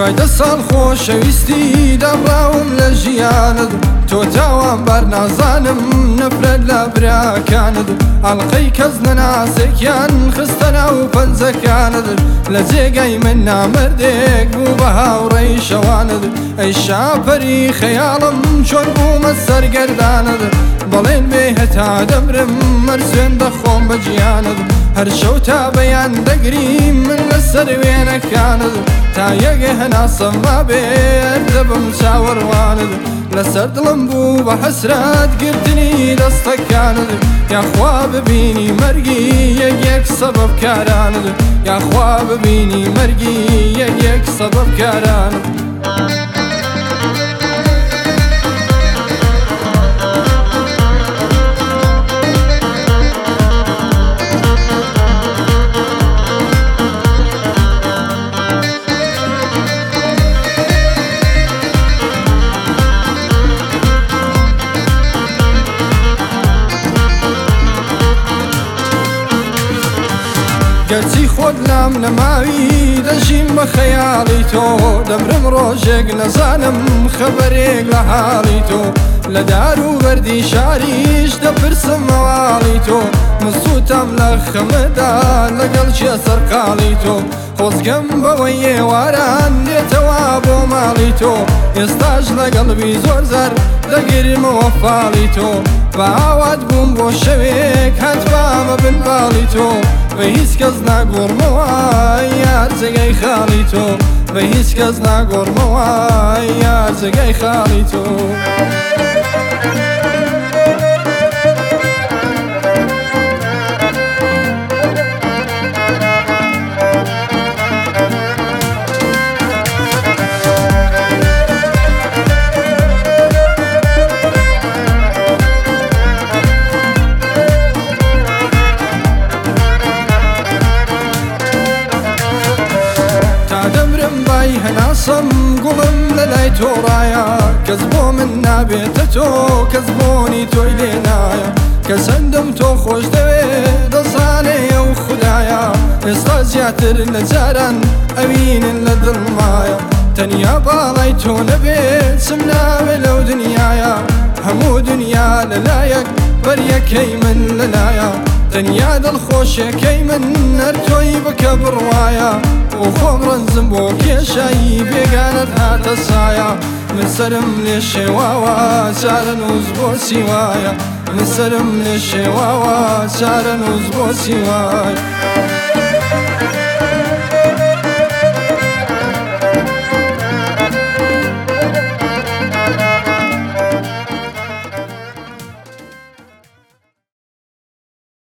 دوای دە ساڵ خۆشەویستی دەڕاوم لە ژیانت تۆ تاوانبار نازانم نەفرەت لە براکانت ئەڵقەی کەس نەناسێکیان خستە ناو پەنجەکانت لە جێگای من نامەردێک بوو بە هاوڕێی شەوانت ئەی شاپەری خەیاڵم چۆن بوومە سەرگەردانت بەڵێن بێ هەتا دەمرم مەرسێن دەخۆم بە گیانت هەر شەو تا بەیان دەگریم من لەسەر وێنەکانت تا یەکێ هەناسەم وابێت دەبم چاوەڕوانت لەسەر دڵم بوو بە حەسرەت گرتنی دەستەکانت یاخوا ببینی مەرگی یەکێک سەبەبکارانت یاخوا ببینی مەرگی یەکێک سەبەبکارانت گەرچی خۆت لام نەماوی دەژیم بە خەیاڵی تۆ دەمرم ڕۆژێک نەزانم خەبەرێک لە حاڵی تۆ لە دار و بەردی شاریش دەپرسم مەواڵی تۆ مسووتم لە خەمەدا لەگەڵ چێ سەرقاڵی تۆ خۆزگەم بەوەی ئێواران دێتەوە بۆ ماڵی تۆ ئێستاش لەگەڵبی زۆر زار دەگیرمەوە فاڵی تۆ بە ئاوات بووم بۆ شەوێک هەتبامە بنباڵی تۆ بە هیچ کەس ناگۆڕمەوە یار جێگەی خاڵی تۆ بە هیچ کەس ناگۆڕمەوە یار جێگەی خاڵی تۆ هەناسەم گوڵم لە لای تۆڕایە کەس بۆ من نابێتە تۆ کەس بۆنی تۆی لێ نایە کە سەندم تۆ خۆش دەوێت دەزانێ و خودایە ئێستا زیاتر لە جاران ئەوینن لە دڵمایە تەنیا باڵای تۆ نەبێت چم ناوێ لەو دنیایە هەموو دنیا لەلایەک بەریەکەی من لەلایە تەنیا دڵخۆشیەکەی من هەر تۆی بکە بڕوایە و خۆم ڕەنزم بۆ کێشایی بێگانت هاتە سایە من سەرم لێ شێواوە چارە نووز بۆ سیوایە من سەرم لێ شێواوە چارە نووز بۆ سیوایە